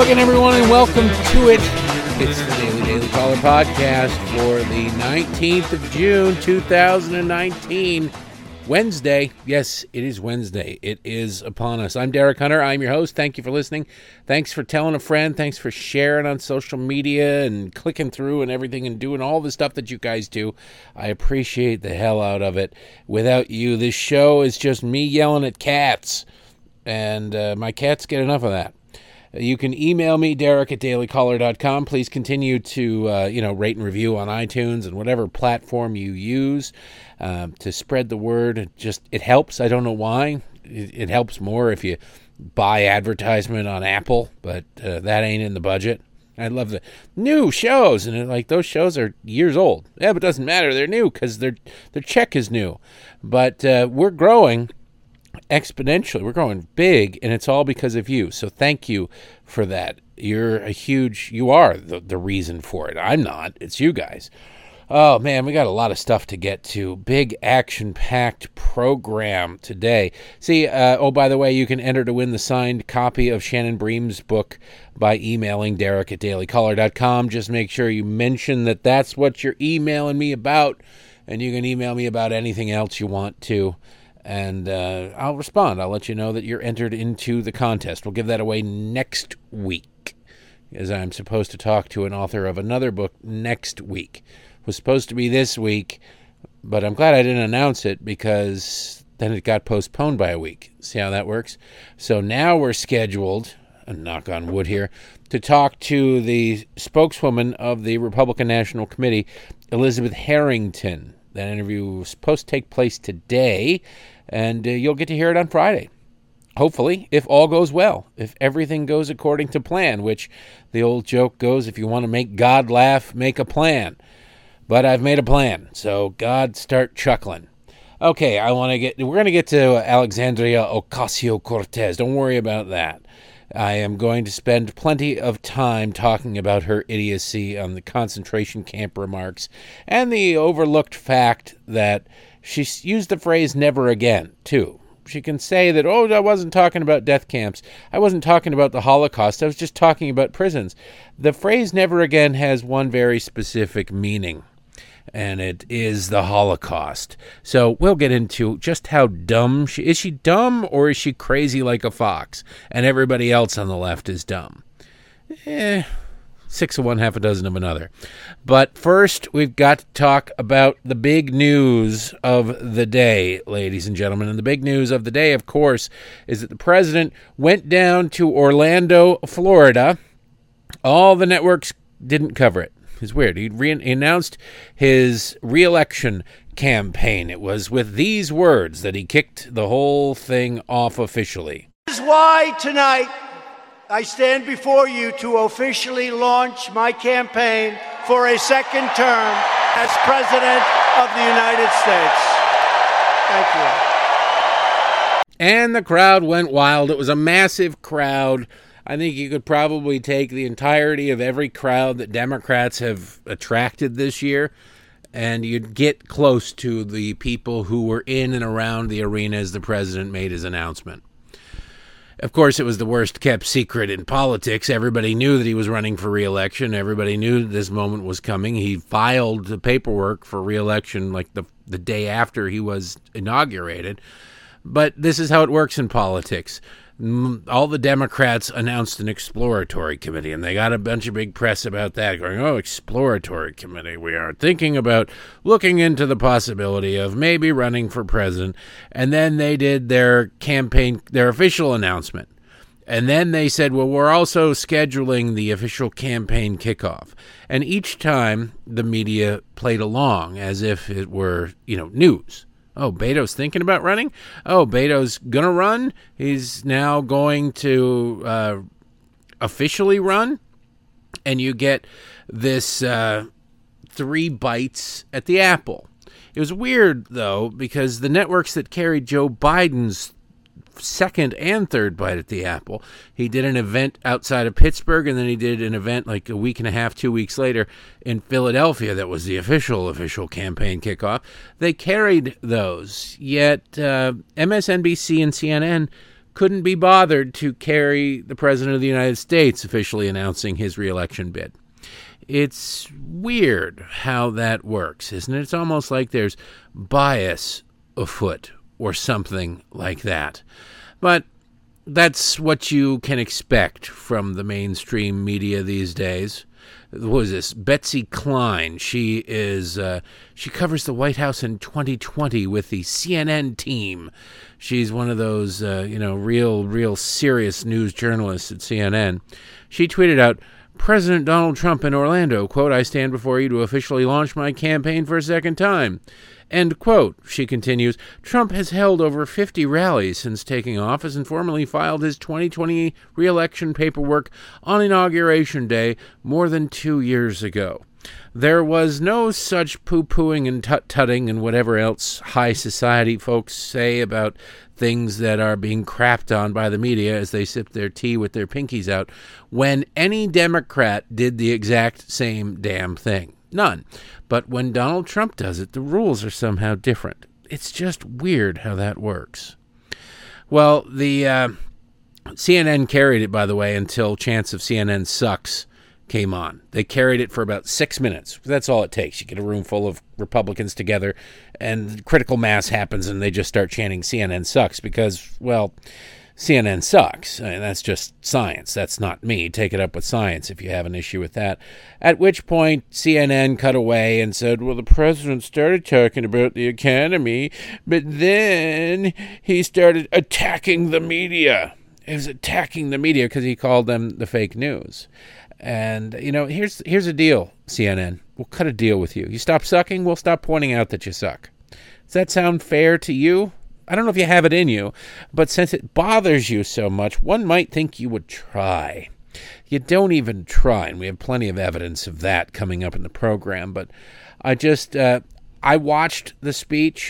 again, everyone, and welcome to it. It's the Daily Caller podcast for the 19th of June, 2019, Wednesday. Yes, it is Wednesday. It is upon us. I'm Derek Hunter. I'm your host. Thank you for listening. Thanks for telling a friend. Thanks for sharing on social media and clicking through and everything and doing all the stuff that you guys do. I appreciate the hell out of it. Without you, this show is just me yelling at cats, and my cats get enough of that. You can email me, Derek@dailycaller.com. Please continue to, rate and review on iTunes and whatever platform you use to spread the word. It helps. I don't know why. It helps more if you buy advertisement on Apple, but that ain't in the budget. I love the new shows, and those shows are years old. Yeah, but it doesn't matter. They're new because their check is new. But we're growing exponentially. We're growing big, and it's all because of you. So thank you for that. You are the reason for it. I'm not. It's you guys. Oh, man, we got a lot of stuff to get to. Big action-packed program today. See, by the way, you can enter to win the signed copy of Shannon Bream's book by emailing Derek@dailycaller.com. Just make sure you mention that that's what you're emailing me about, and you can email me about anything else you want to. And I'll respond. I'll let you know that you're entered into the contest. We'll give that away next week, as I'm supposed to talk to an author of another book next week. It was supposed to be this week, but I'm glad I didn't announce it because then it got postponed by a week. See how that works? So now we're scheduled, knock on wood here, to talk to the spokeswoman of the Republican National Committee, Elizabeth Harrington. That interview was supposed to take place today, and you'll get to hear it on Friday. Hopefully, if all goes well, if everything goes according to plan, which the old joke goes, if you want to make God laugh, make a plan. But I've made a plan, so God, start chuckling. Okay, we're going to get to Alexandria Ocasio-Cortez. Don't worry about that. I am going to spend plenty of time talking about her idiocy on the concentration camp remarks and the overlooked fact that she used the phrase never again, too. She can say that, I wasn't talking about death camps. I wasn't talking about the Holocaust. I was just talking about prisons. The phrase never again has one very specific meaning, and it is the Holocaust. So we'll get into just how dumb she is. Is she dumb, or is she crazy like a fox, and everybody else on the left is dumb? 6 of one, half a dozen of another. But first, we've got to talk about the big news of the day, ladies and gentlemen. And the big news of the day, of course, is that the president went down to Orlando, Florida. All the networks didn't cover it. It's weird. He announced his re-election campaign. It was with these words that he kicked the whole thing off officially. This is why tonight I stand before you to officially launch my campaign for a second term as President of the United States. Thank you. And the crowd went wild. It was a massive crowd. I think you could probably take the entirety of every crowd that Democrats have attracted this year, and you'd get close to the people who were in and around the arena as the president made his announcement. Of course, it was the worst-kept secret in politics. Everybody knew that he was running for re-election. Everybody knew this moment was coming. He filed the paperwork for re-election like the day after he was inaugurated. But this is how it works in politics. All the Democrats announced an exploratory committee, and they got a bunch of big press about that, going, exploratory committee. We are thinking about looking into the possibility of maybe running for president. And then they did their campaign, their official announcement. And then they said, we're also scheduling the official campaign kickoff. And each time the media played along as if it were, news. Oh, Beto's thinking about running? Oh, Beto's going to run? He's now going to officially run? And you get this 3 bites at the apple. It was weird, though, because the networks that carried Joe Biden's second and third bite at the apple. He did an event outside of Pittsburgh, and then he did an event like a week and a half, 2 weeks later in Philadelphia that was the official campaign kickoff. They carried those, yet MSNBC and CNN couldn't be bothered to carry the President of the United States officially announcing his reelection bid. It's weird how that works, isn't it? It's almost like there's bias afoot or something like that. But that's what you can expect from the mainstream media these days. What is this? Betsy Klein. She covers the White House in 2020 with the CNN team. She's one of those, real serious news journalists at CNN. She tweeted out, President Donald Trump in Orlando, quote, I stand before you to officially launch my campaign for a second time. End quote. She continues, Trump has held over 50 rallies since taking office and formally filed his 2020 re-election paperwork on Inauguration Day more than 2 years ago. There was no such poo-pooing and tut-tutting and whatever else high society folks say about things that are being crapped on by the media as they sip their tea with their pinkies out when any Democrat did the exact same damn thing. None. But when Donald Trump does it, the rules are somehow different. It's just weird how that works. Well, the CNN carried it, by the way, until Chance of CNN Sucks came on. They carried it for about 6 minutes. That's all it takes. You get a room full of Republicans together, and critical mass happens, and they just start chanting CNN sucks because, well, CNN sucks. I mean, that's just science. That's not me. Take it up with science if you have an issue with that. At which point, CNN cut away and said, well, the president started talking about the economy, but then he started attacking the media. He was attacking the media because he called them the fake news. And, here's a deal, CNN. We'll cut a deal with you. You stop sucking, we'll stop pointing out that you suck. Does that sound fair to you? I don't know if you have it in you, but since it bothers you so much, one might think you would try. You don't even try, and we have plenty of evidence of that coming up in the program. But I watched the speech.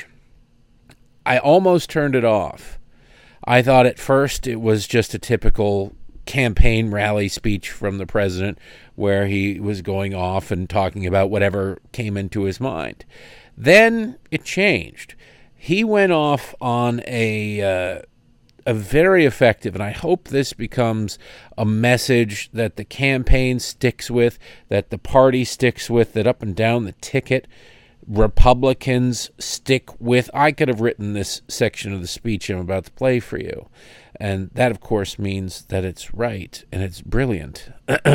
I almost turned it off. I thought at first it was just a typical campaign rally speech from the president where he was going off and talking about whatever came into his mind. Then it changed. He went off on a very effective, and I hope this becomes a message that the campaign sticks with, that the party sticks with, that up and down the ticket, Republicans stick with. I could have written this section of the speech I'm about to play for you, and that, of course, means that it's right and it's brilliant.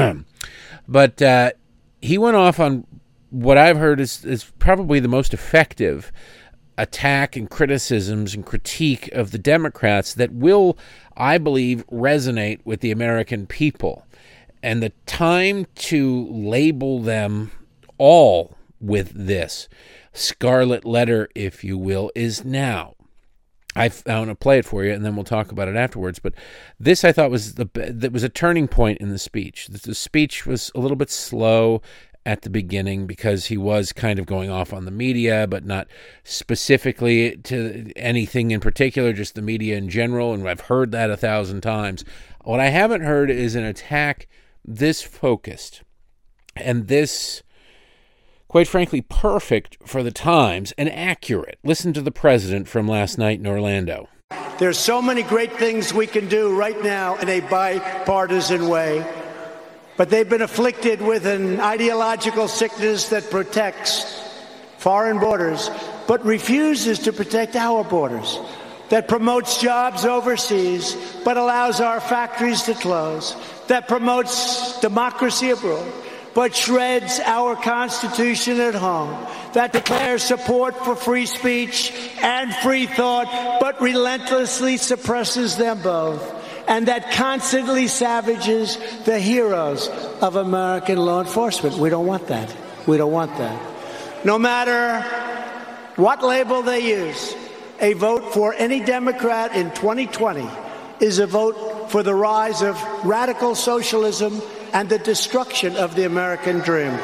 But he went off on what I've heard is probably the most effective attack and criticisms and critique of the Democrats that will, I believe, resonate with the American people. And the time to label them all with this scarlet letter, if you will, is now. I want to play it for you, and then we'll talk about it afterwards. But this, I thought, was a turning point in the speech. The speech was a little bit slow at the beginning because he was kind of going off on the media, but not specifically to anything in particular, just the media in general, and I've heard that 1,000 times. What I haven't heard is an attack this focused and this, quite frankly, perfect for the times and accurate. Listen to the president from last night in Orlando. There's so many great things we can do right now in a bipartisan way. But they've been afflicted with an ideological sickness that protects foreign borders, but refuses to protect our borders, that promotes jobs overseas, but allows our factories to close, that promotes democracy abroad, but shreds our Constitution at home, that declares support for free speech and free thought, but relentlessly suppresses them both, and that constantly savages the heroes of American law enforcement. We don't want that. We don't want that. No matter what label they use, a vote for any Democrat in 2020 is a vote for the rise of radical socialism and the destruction of the American dream.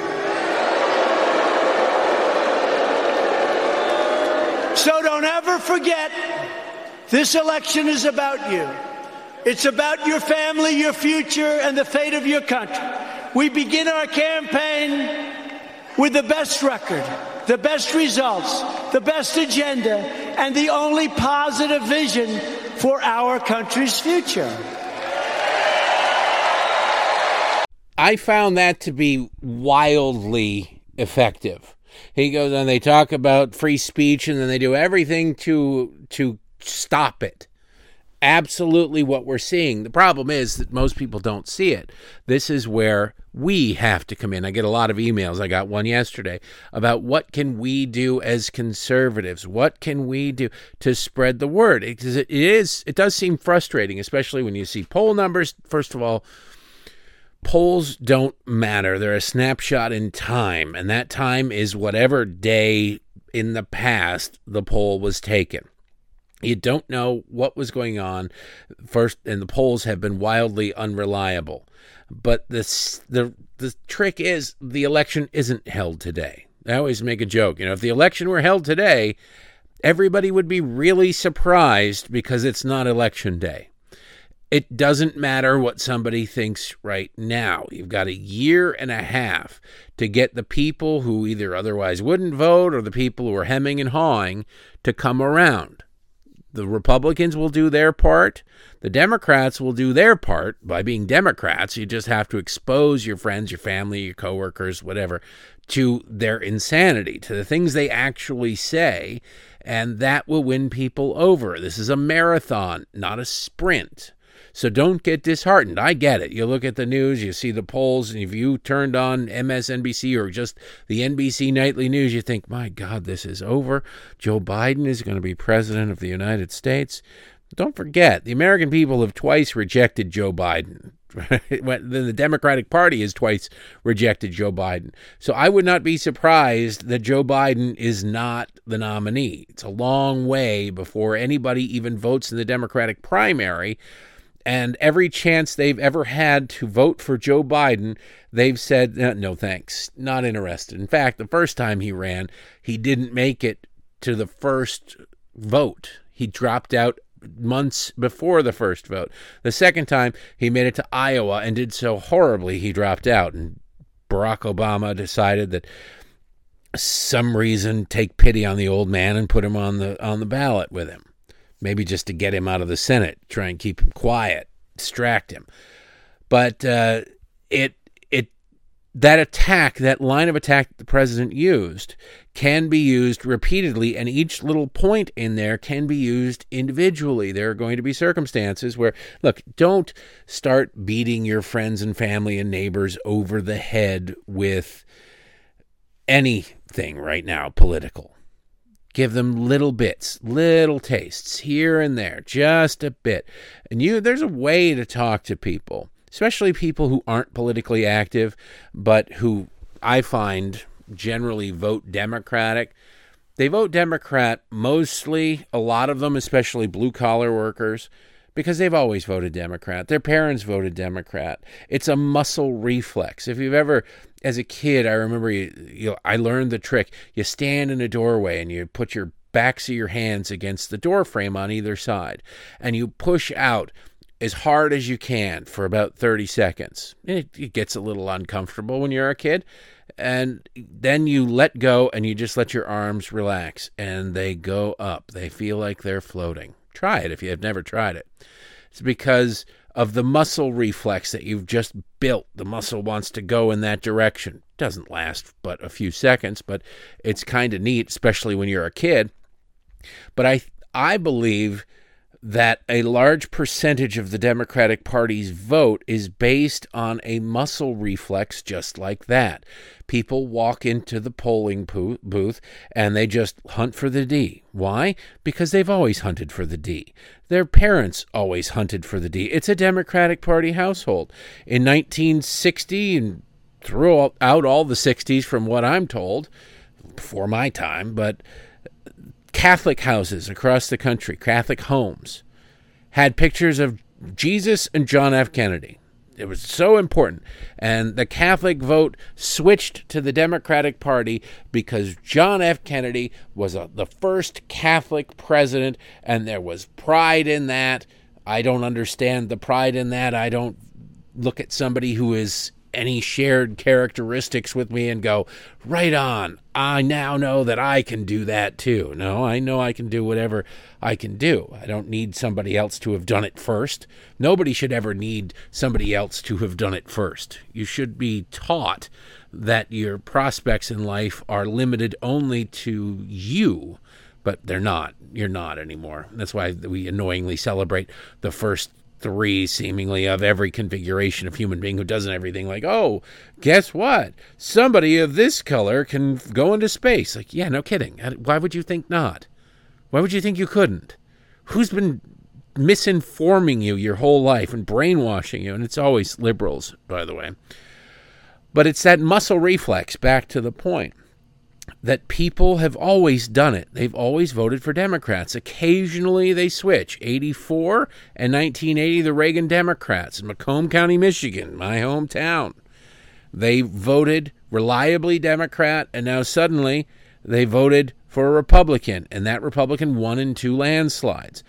So don't ever forget, this election is about you. It's about your family, your future, and the fate of your country. We begin our campaign with the best record, the best results, the best agenda, and the only positive vision for our country's future. I found that to be wildly effective. He goes on, they talk about free speech, and then they do everything to stop it. Absolutely what we're seeing. The problem is that most people don't see it. This is where we have to come in. I get a lot of emails. I got one yesterday about what can we do as conservatives? What can we do to spread the word? It does seem frustrating, especially when you see poll numbers. First of all, polls don't matter. They're a snapshot in time, and that time is whatever day in the past the poll was taken. You don't know what was going on first, and the polls have been wildly unreliable. But the trick is the election isn't held today. I always make a joke. If the election were held today, everybody would be really surprised because it's not election day. It doesn't matter what somebody thinks right now. You've got a year and a half to get the people who either otherwise wouldn't vote or the people who are hemming and hawing to come around. The Republicans will do their part. The Democrats will do their part by being Democrats. You just have to expose your friends, your family, your coworkers, whatever, to their insanity, to the things they actually say, and that will win people over. This is a marathon, not a sprint. So don't get disheartened. I get it. You look at the news, you see the polls, and if you turned on MSNBC or just the NBC Nightly News, you think, my God, this is over. Joe Biden is going to be president of the United States. Don't forget, the American people have twice rejected Joe Biden. The Democratic Party has twice rejected Joe Biden. So I would not be surprised that Joe Biden is not the nominee. It's a long way before anybody even votes in the Democratic primary. And every chance they've ever had to vote for Joe Biden, they've said, no, thanks, not interested. In fact, the first time he ran, he didn't make it to the first vote. He dropped out months before the first vote. The second time, he made it to Iowa and did so horribly, he dropped out. And Barack Obama decided that some reason take pity on the old man and put him on the ballot with him. Maybe just to get him out of the Senate, try and keep him quiet, distract him. But that line of attack that the president used can be used repeatedly, and each little point in there can be used individually. There are going to be circumstances where, look, don't start beating your friends and family and neighbors over the head with anything right now political. Give them little bits, little tastes here and there, just a bit. And there's a way to talk to people, especially people who aren't politically active, but who I find generally vote Democratic. They vote Democrat mostly, a lot of them, especially blue-collar workers, because they've always voted Democrat. Their parents voted Democrat. It's a muscle reflex. If you've ever, as a kid, I remember I learned the trick. You stand in a doorway and you put your backs of your hands against the door frame on either side, and you push out as hard as you can for about 30 seconds. It gets a little uncomfortable when you're a kid, and then you let go and you just let your arms relax, and they go up. They feel like they're floating. Try it if you have never tried it. It's because of the muscle reflex that you've just built. The muscle wants to go in that direction. Doesn't last but a few seconds, but it's kind of neat, especially when you're a kid. But I believe that a large percentage of the Democratic Party's vote is based on a muscle reflex just like that. People walk into the polling booth and they just hunt for the D. Why? Because they've always hunted for the D. Their parents always hunted for the D. It's a Democratic Party household. In 1960 and throughout all the 60s, from what I'm told, before my time, but Catholic houses across the country, Catholic homes, had pictures of Jesus and John F. Kennedy. It was so important. And the Catholic vote switched to the Democratic Party because John F. Kennedy was the first Catholic president, and there was pride in that. I don't understand the pride in that. I don't look at somebody who is any shared characteristics with me and go, right on, I now know that I can do that too. No, I know I can do whatever I can do. I don't need somebody else to have done it first. Nobody should ever need somebody else to have done it first. You should be taught that your prospects in life are limited only to you, but they're not. You're not anymore. That's why we annoyingly celebrate the first three, seemingly, of every configuration of human being who doesn't everything. Like, oh, guess what? Somebody of this color can go into space. Like, yeah, no kidding. Why would you think not? Why would you think you couldn't? Who's been misinforming you your whole life and brainwashing you? And it's always liberals, by the way. But it's that muscle reflex, back to the point, that people have always done it. They've always voted for Democrats. Occasionally they switch. 84 and 1980, the Reagan Democrats in Macomb County, Michigan, my hometown. They voted reliably Democrat, and now suddenly they voted for a Republican, and that Republican won in 2 landslides.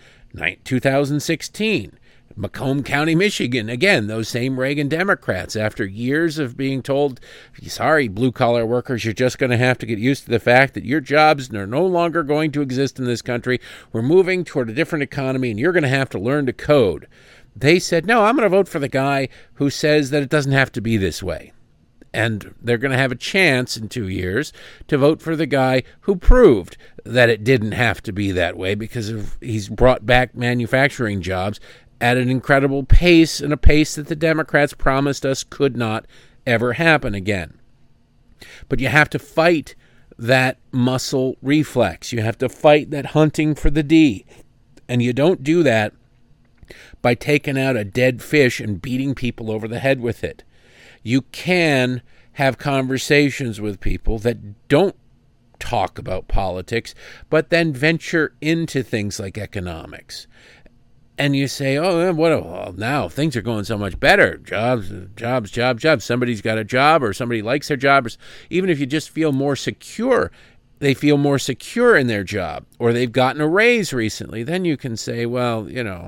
2016, Macomb County, Michigan, again, those same Reagan Democrats, after years of being told, sorry, blue-collar workers, you're just going to have to get used to the fact that your jobs are no longer going to exist in this country. We're moving toward a different economy, and you're going to have to learn to code. They said, no, I'm going to vote for the guy who says that it doesn't have to be this way. And they're going to have a chance in 2 years to vote for the guy who proved that it didn't have to be that way, because he's brought back manufacturing jobs at an incredible pace, and a pace that the Democrats promised us could not ever happen again. But you have to fight that muscle reflex. You have to fight that hunting for the D. And you don't do that by taking out a dead fish and beating people over the head with it. You can have conversations with people that don't talk about politics, but then venture into things like economics. And you say, oh, well, now things are going so much better. Jobs. Somebody's got a job, or somebody likes their job. Or even if you just feel more secure, they feel more secure in their job, or they've gotten a raise recently. Then you can say, well,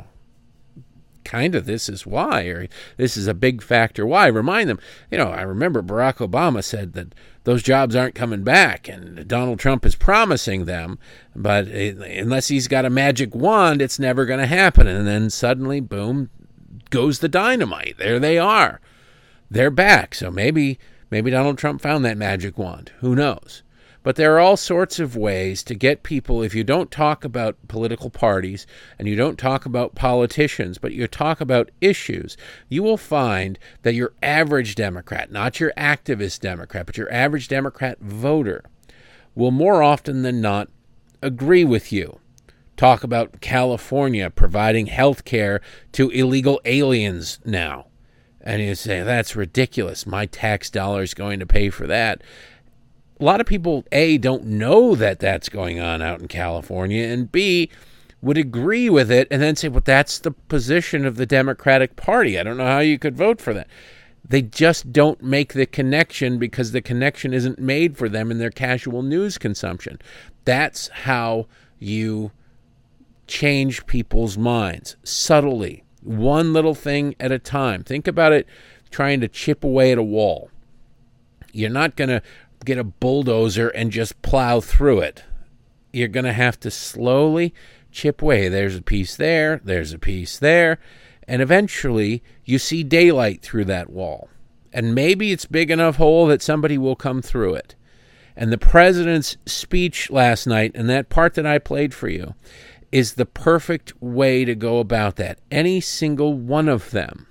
kind of this is why, or this is a big factor why. Remind them, I remember Barack Obama said that those jobs aren't coming back, and Donald Trump is promising them, but unless he's got a magic wand, it's never going to happen. And then suddenly, boom, goes the dynamite. There they are. They're back. So maybe Donald Trump found that magic wand. Who knows? But there are all sorts of ways to get people, if you don't talk about political parties and you don't talk about politicians, but you talk about issues, you will find that your average Democrat, not your activist Democrat, but your average Democrat voter, will more often than not agree with you. Talk about California providing health care to illegal aliens now. And you say, that's ridiculous. My tax dollar is going to pay for that. A lot of people, A, don't know that that's going on out in California, and B, would agree with it and then say, well, that's the position of the Democratic Party. I don't know how you could vote for that. They just don't make the connection because the connection isn't made for them in their casual news consumption. That's how you change people's minds, subtly, one little thing at a time. Think about it trying to chip away at a wall. You're not going to get a bulldozer and just plow through it. You're going to have to slowly chip away. There's a piece there, there's a piece there, and eventually you see daylight through that wall. And maybe it's big enough hole that somebody will come through it. And the president's speech last night, and that part that I played for you, is the perfect way to go about that. Any single one of them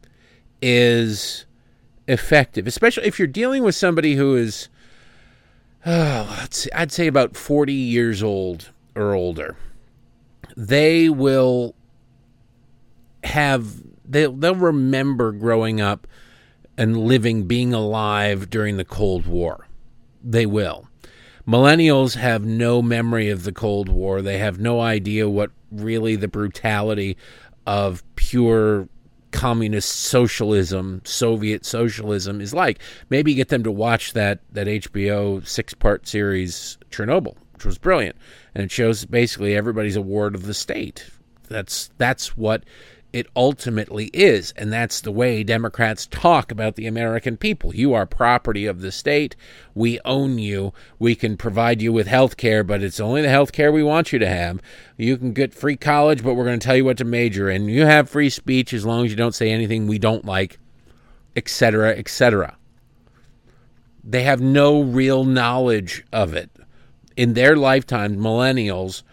is effective, especially if you're dealing with somebody who is I'd say about 40 years old or older. They will they'll remember growing up and being alive during the Cold War. They will. Millennials have no memory of the Cold War. They have no idea what really the brutality of pure communist socialism, Soviet socialism is like. Maybe get them to watch that HBO 6-part series Chernobyl, which was brilliant, and it shows basically everybody's a ward of the state. That's what it ultimately is. And that's the way Democrats talk about the American people. You are property of the state. We own you. We can provide you with health care, but it's only the health care we want you to have. You can get free college, but we're going to tell you what to major in. You have free speech as long as you don't say anything we don't like, etc., etc. They have no real knowledge of it. In their lifetime, millennials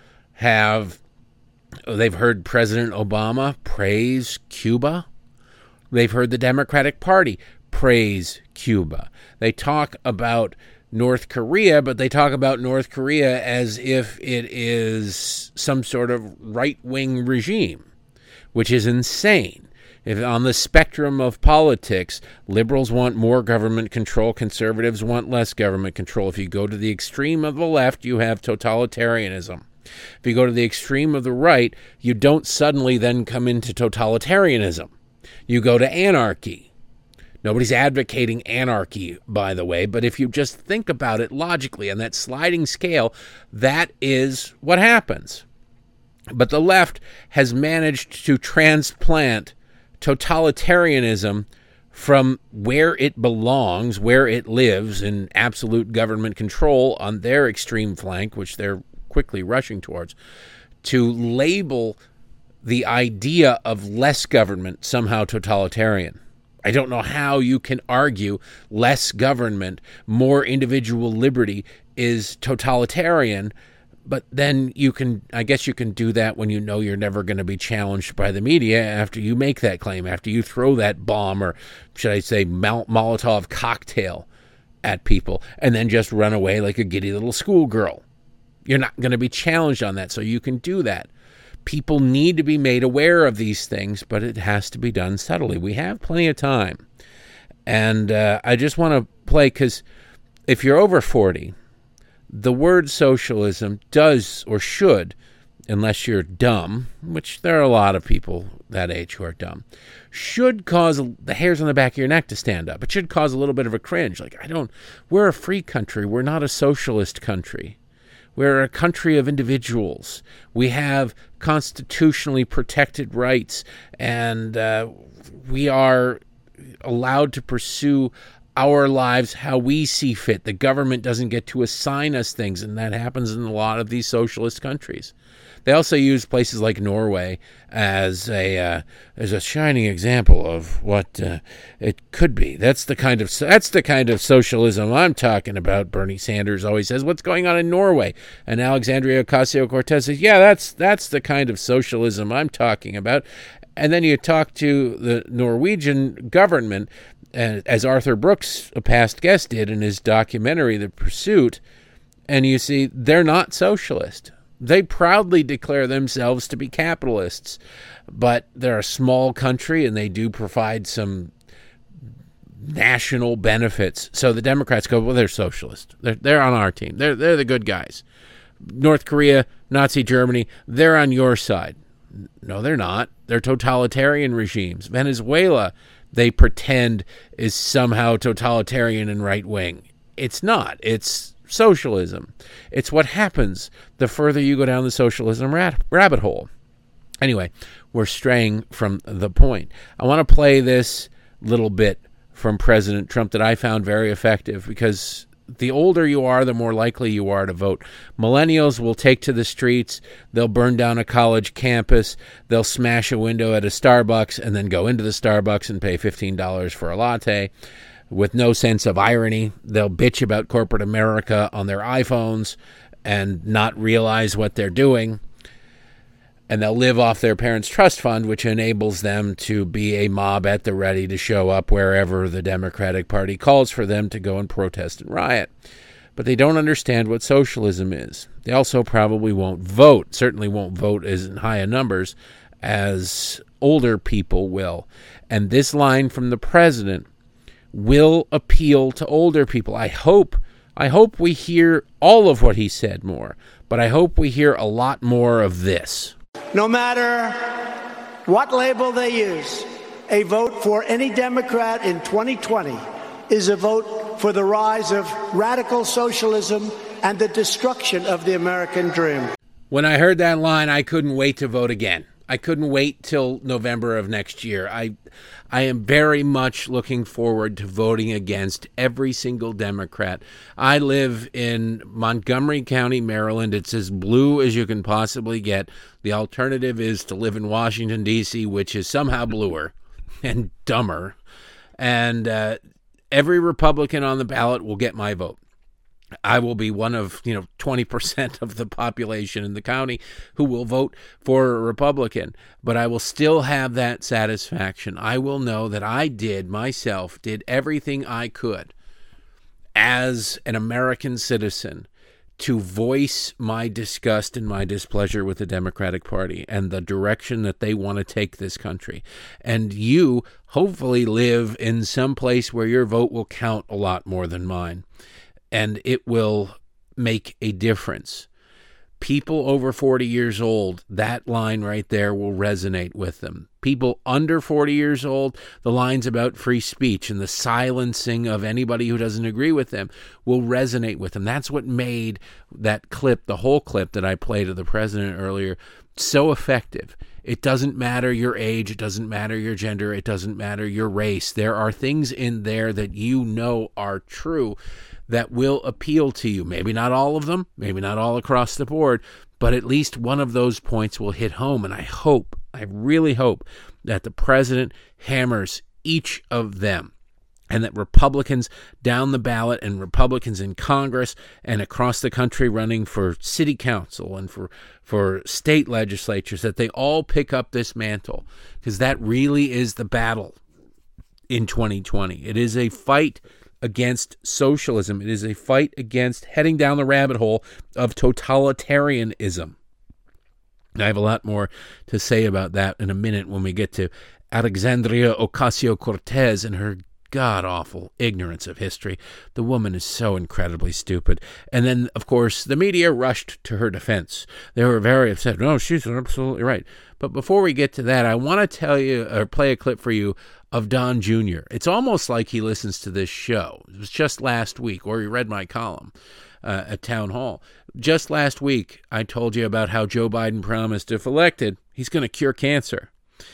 they've heard President Obama praise Cuba. They've heard the Democratic Party praise Cuba. They talk about North Korea, but they talk about North Korea as if it is some sort of right-wing regime, which is insane. If on the spectrum of politics, liberals want more government control, conservatives want less government control. If you go to the extreme of the left, you have totalitarianism. If you go to the extreme of the right, you don't suddenly then come into totalitarianism. You go to anarchy. Nobody's advocating anarchy, by the way, but if you just think about it logically on that sliding scale, that is what happens. But the left has managed to transplant totalitarianism from where it belongs, where it lives, in absolute government control on their extreme flank, which they're quickly rushing towards, to label the idea of less government somehow totalitarian. I don't know how you can argue less government, more individual liberty is totalitarian, but then I guess you can do that when you know you're never going to be challenged by the media after you make that claim, after you throw that bomb, or should I say Molotov cocktail at people, and then just run away like a giddy little schoolgirl. You're not going to be challenged on that, so you can do that. People need to be made aware of these things, but it has to be done subtly. We have plenty of time. And I just want to play, because if you're over 40, the word socialism does, or should, unless you're dumb, which there are a lot of people that age who are dumb, should cause the hairs on the back of your neck to stand up. It should cause a little bit of a cringe. Like, we're a free country. We're not a socialist country. We're a country of individuals. We have constitutionally protected rights, and we are allowed to pursue our lives how we see fit. The government doesn't get to assign us things, and that happens in a lot of these socialist countries. They also use places like Norway as a shining example of what it could be. That's the kind of socialism I'm talking about. Bernie Sanders always says, "What's going on in Norway?" And Alexandria Ocasio-Cortez says, "Yeah, that's the kind of socialism I'm talking about." And then you talk to the Norwegian government, as Arthur Brooks, a past guest, did in his documentary, The Pursuit, and you see they're not socialist. They proudly declare themselves to be capitalists, but they're a small country and they do provide some national benefits. So the Democrats go, well, they're socialist. They're on our team. They're the good guys. North Korea, Nazi Germany, they're on your side. No, they're not. They're totalitarian regimes. Venezuela, they pretend, is somehow totalitarian and right-wing. It's not. It's socialism. It's what happens the further you go down the socialism rabbit hole. Anyway, we're straying from the point. I want to play this little bit from President Trump that I found very effective, because the older you are, the more likely you are to vote. Millennials will take to the streets. They'll burn down a college campus. They'll smash a window at a Starbucks and then go into the Starbucks and pay $15 for a latte. With no sense of irony, they'll bitch about corporate America on their iPhones and not realize what they're doing. And they'll live off their parents' trust fund, which enables them to be a mob at the ready to show up wherever the Democratic Party calls for them to go and protest and riot. But they don't understand what socialism is. They also probably won't vote, certainly won't vote as high a numbers as older people will. And this line from the president will appeal to older people. I hope we hear all of what he said more, but I hope we hear a lot more of this. No matter what label they use, a vote for any Democrat in 2020 is a vote for the rise of radical socialism and the destruction of the American dream. When I heard that line, I couldn't wait to vote again. I couldn't wait till November of next year. I am very much looking forward to voting against every single Democrat. I live in Montgomery County, Maryland. It's as blue as you can possibly get. The alternative is to live in Washington, D.C., which is somehow bluer and dumber. And every Republican on the ballot will get my vote. I will be one of, 20% of the population in the county who will vote for a Republican, but I will still have that satisfaction. I will know that I did everything I could as an American citizen to voice my disgust and my displeasure with the Democratic Party and the direction that they want to take this country. And you hopefully live in some place where your vote will count a lot more than mine. And it will make a difference. People over 40 years old, that line right there will resonate with them. People under 40 years old, the lines about free speech and the silencing of anybody who doesn't agree with them will resonate with them. That's what made that clip, the whole clip that I played of the president earlier, so effective. It doesn't matter your age. It doesn't matter your gender. It doesn't matter your race. There are things in there that are true that will appeal to you. Maybe not all of them, maybe not all across the board, but at least one of those points will hit home. And I really hope that the president hammers each of them and that Republicans down the ballot and Republicans in Congress and across the country running for city council and for state legislatures, that they all pick up this mantle, because that really is the battle in 2020. It is a fight against socialism. It is a fight against heading down the rabbit hole of totalitarianism. And I have a lot more to say about that in a minute when we get to Alexandria Ocasio-Cortez and her god-awful ignorance of history. The woman is so incredibly stupid. And then, of course, the media rushed to her defense. They were very upset. No, she's absolutely right. But before we get to that, I want to tell you, or play a clip for you, of Don Jr. It's almost like he listens to this show. It was just last week, or he read my column at Town Hall. Just last week, I told you about how Joe Biden promised, if elected, he's going to cure cancer.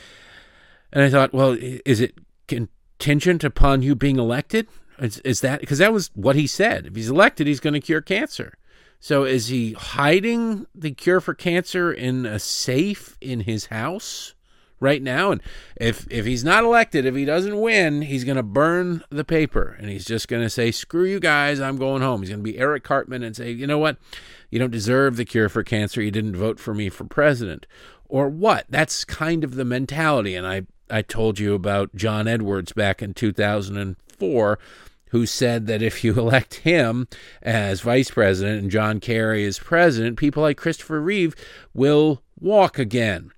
And I thought, well, is it contingent upon you being elected? Is that, because that was what he said. If he's elected, he's going to cure cancer. So is he hiding the cure for cancer in a safe in his house right now? And if he's not elected, if he doesn't win, he's going to burn the paper. And he's just going to say, screw you guys, I'm going home. He's going to be Eric Cartman and say, you know what? You don't deserve the cure for cancer. You didn't vote for me for president. Or what? That's kind of the mentality. And I told you about John Edwards back in 2004, who said that if you elect him as vice president and John Kerry as president, people like Christopher Reeve will walk again.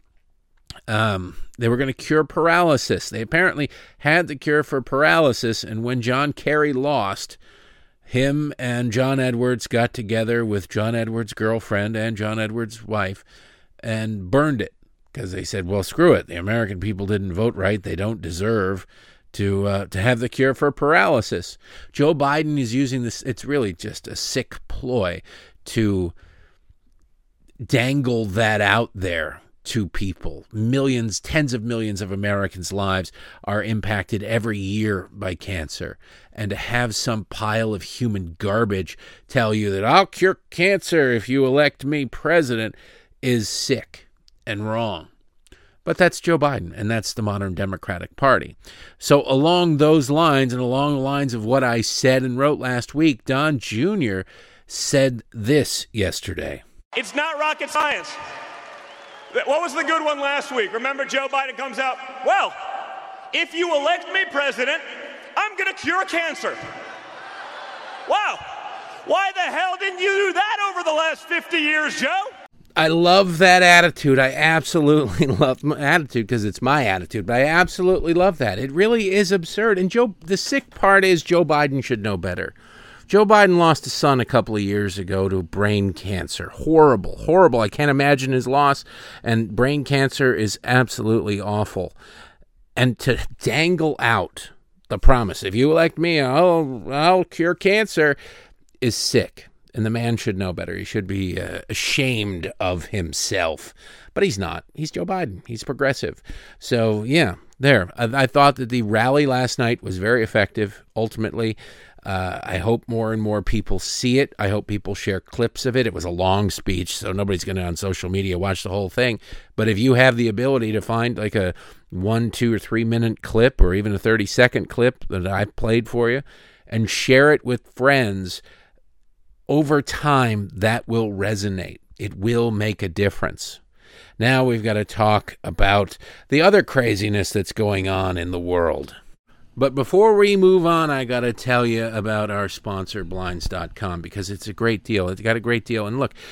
They were going to cure paralysis. They apparently had the cure for paralysis, and when John Kerry lost, him and John Edwards got together with John Edwards' girlfriend and John Edwards' wife and burned it, because they said, well, screw it. The American people didn't vote right. They don't deserve to have the cure for paralysis. Joe Biden is using this. It's really just a sick ploy to dangle that out there to people. Millions, tens of millions of Americans' lives are impacted every year by cancer. And to have some pile of human garbage tell you that I'll cure cancer if you elect me president is sick and wrong. But that's Joe Biden, and that's the modern Democratic Party. So along those lines, and along the lines of what I said and wrote last week, Don Jr. said this yesterday. It's not rocket science. What was the good one last week? Remember, Joe Biden comes out, well, if you elect me president, I'm going to cure cancer. Wow. Why the hell didn't you do that over the last 50 years, Joe? I love that attitude. I absolutely love my attitude, because it's my attitude, but I absolutely love that. It really is absurd. And the sick part is Joe Biden should know better. Joe Biden lost a son a couple of years ago to brain cancer. Horrible, horrible. I can't imagine his loss, and brain cancer is absolutely awful. And to dangle out the promise, if you elect me, I'll cure cancer, is sick. And the man should know better. He should be ashamed of himself. But he's not. He's Joe Biden. He's progressive. So, yeah, there. I thought that the rally last night was very effective, ultimately. I hope more and more people see it. I hope people share clips of it. It was a long speech, so nobody's going to, on social media, watch the whole thing. But if you have the ability to find like a 1, 2, or 3 minute clip or even a 30-second clip that I played for you and share it with friends, over time, that will resonate. It will make a difference. Now we've got to talk about the other craziness that's going on in the world. But before we move on, I got to tell you about our sponsor, Blinds.com, because it's a great deal. It's got a great deal. And look,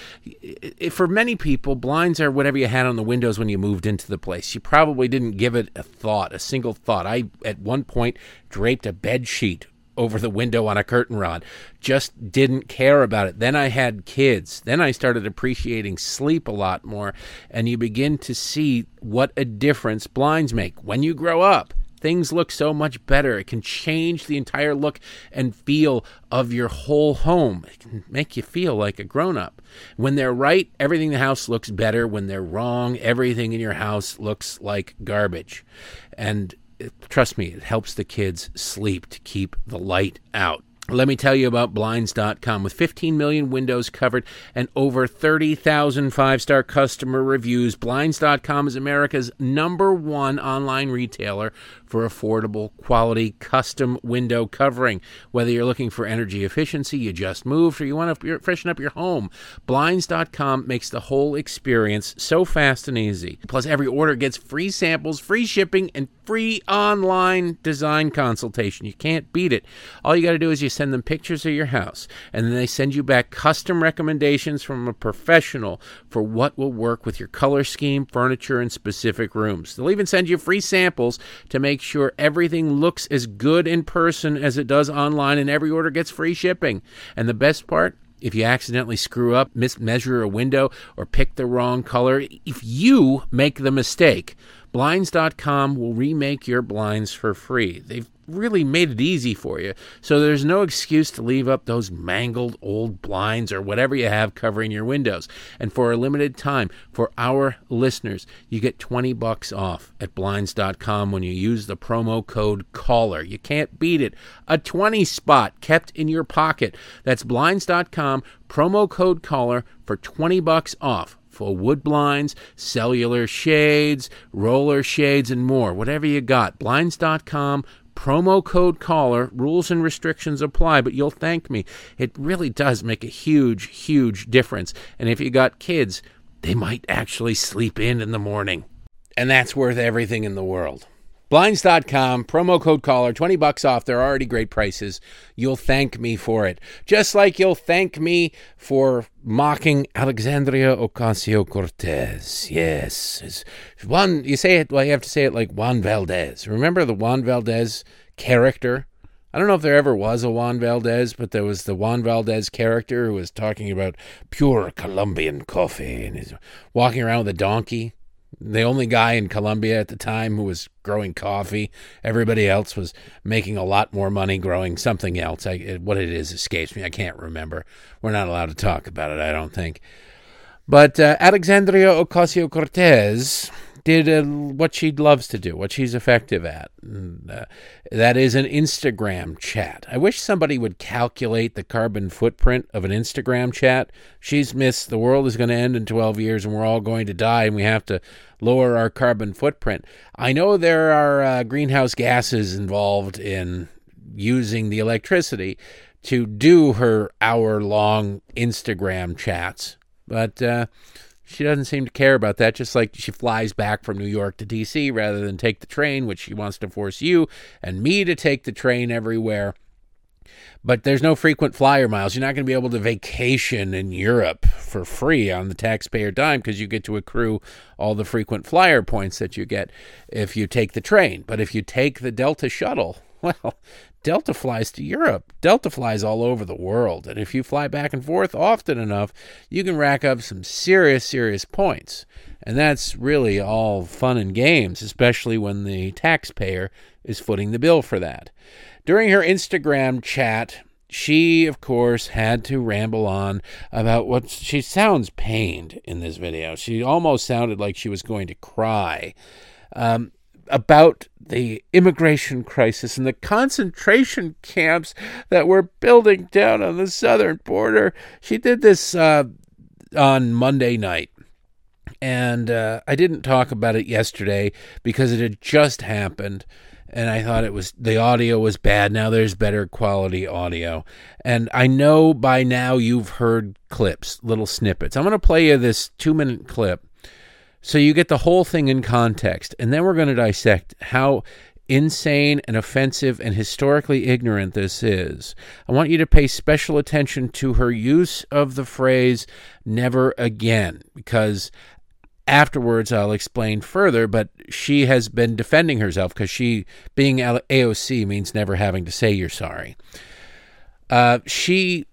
for many people, blinds are whatever you had on the windows when you moved into the place. You probably didn't give it a thought, a single thought. I, at one point, draped a bed sheet over the window on a curtain rod. Just didn't care about it. Then I had kids. Then I started appreciating sleep a lot more. And you begin to see what a difference blinds make. When you grow up, things look so much better. It can change the entire look and feel of your whole home. It can make you feel like a grown-up. When they're right, everything in the house looks better. When they're wrong, everything in your house looks like garbage. And trust me, it helps the kids sleep to keep the light out. Let me tell you about Blinds.com. With 15 million windows covered and over 30,000 five-star customer reviews, Blinds.com is America's #1 online retailer for affordable, quality, custom window covering. Whether you're looking for energy efficiency, you just moved, or you want to freshen up your home, Blinds.com makes the whole experience so fast and easy. Plus, every order gets free samples, free shipping, and free online design consultation. You can't beat it. All you got to do is you send them pictures of your house, and then they send you back custom recommendations from a professional for what will work with your color scheme, furniture, and specific rooms. They'll even send you free samples to make sure everything looks as good in person as it does online, and every order gets free shipping. And the best part, if you accidentally screw up, mismeasure a window, or pick the wrong color, if you make the mistake, Blinds.com will remake your blinds for free. They've really made it easy for you, so there's no excuse to leave up those mangled old blinds or whatever you have covering your windows. And for a limited time, for our listeners, you get $20 off at Blinds.com when you use the promo code CALLER. You can't beat it. A 20 spot kept in your pocket. That's Blinds.com, promo code CALLER for $20 off. For wood blinds, cellular shades, roller shades, and more. Whatever you got. Blinds.com, promo code CALLER. Rules and restrictions apply, but you'll thank me. It really does make a huge, huge difference. And if you got kids, they might actually sleep in the morning. And that's worth everything in the world. Blinds.com, promo code CALLER, $20 off. They're already great prices. You'll thank me for it. Just like you'll thank me for mocking Alexandria Ocasio-Cortez. Yes. Juan, you say it, well, you have to say it like Juan Valdez. Remember the Juan Valdez character? I don't know if there ever was a Juan Valdez, but there was the Juan Valdez character who was talking about pure Colombian coffee, and he's walking around with a donkey. The only guy in Colombia at the time who was growing coffee. Everybody else was making a lot more money growing something else. What it is escapes me. I can't remember. We're not allowed to talk about it, I don't think. But Alexandria Ocasio-Cortez did what she loves to do, what she's effective at. And, that is an Instagram chat. I wish somebody would calculate the carbon footprint of an Instagram chat. She's missed the world is going to end in 12 years and we're all going to die and we have to lower our carbon footprint. I know there are greenhouse gases involved in using the electricity to do her hour-long Instagram chats, but she doesn't seem to care about that, just like she flies back from New York to D.C. rather than take the train, which she wants to force you and me to take the train everywhere. But there's no frequent flyer miles. You're not going to be able to vacation in Europe for free on the taxpayer dime because you get to accrue all the frequent flyer points that you get if you take the train. But if you take the Delta shuttle, well, Delta flies to Europe. Delta flies all over the world. And if you fly back and forth often enough, you can rack up some serious, serious points. And that's really all fun and games, especially when the taxpayer is footing the bill for that. During her Instagram chat, she, of course, had to ramble on about what she sounds pained in this video. She almost sounded like she was going to cry about the immigration crisis and the concentration camps that we're building down on the southern border. She did this on Monday night. And I didn't talk about it yesterday because it had just happened. And I thought the audio was bad. Now there's better quality audio. And I know by now you've heard clips, little snippets. I'm going to play you this 2-minute clip so you get the whole thing in context. And then we're going to dissect how insane and offensive and historically ignorant this is. I want you to pay special attention to her use of the phrase "never again," because afterwards I'll explain further, but she has been defending herself because she, being AOC, means never having to say you're sorry. She